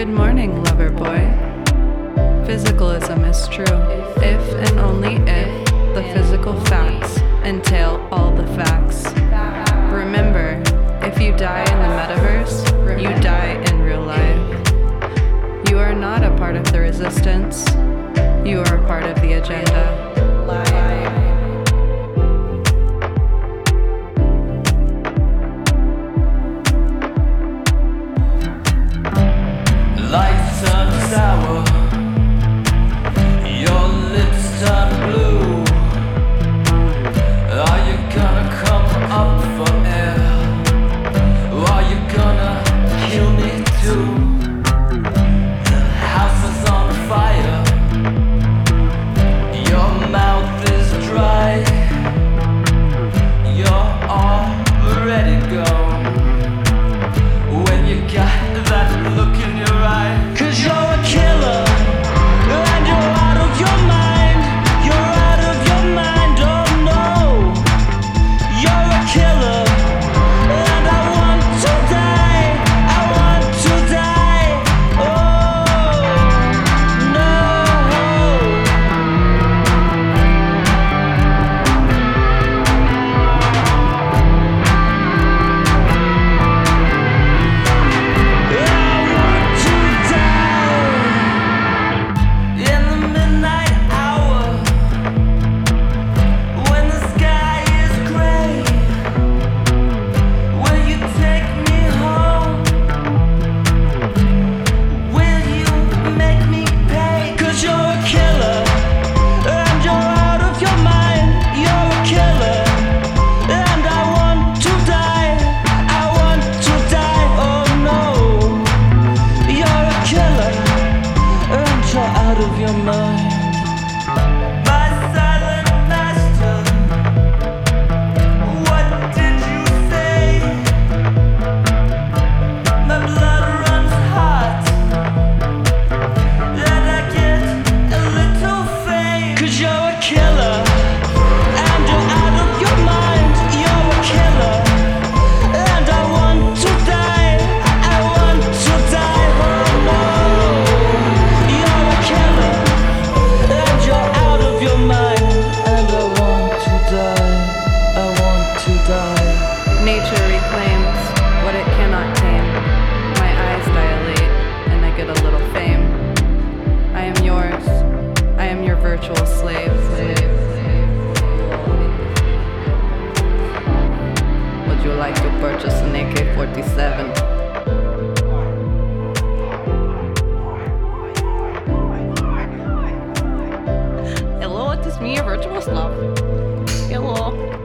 Good morning, lover boy. Physicalism is true if and only if the physical facts entail all the facts. Remember, if you die in the metaverse, you die in real life. You are not a part of the resistance. You are a part of the agenda. Lights turn sour, your lips turn blue. Are you gonna come up for air? Are you gonna kill me too? The house is on fire, your mouth is dry, you're already gone. When you got that look in your eye, 'cause you're a killer and you're out of your mind. You're out of your mind, oh no. You're a killer and I want to die. I want to die, oh no. In the midnight hour, when the sky is gray, will you take me home? Will you make me pay? 'Cause you're a killer and you're out of your mind. You're a killer and I want to die. I want to die, oh no. You're a killer and you're out of your mind. My silent master, what did you say? My blood runs hot and I get a little faint. 'Cause you're a killer and you're out of your mind. You're a killer and I want to die. I want to die, oh no. You're a killer and you're out of your mind. And I want to die. I want to die. Nature reclaims what it cannot tame. My eyes dilate and I get a little fame. I am yours. I am your virtual slave. Would you like to purchase an AK-47? Hello, it is me, your virtual slave. Hello.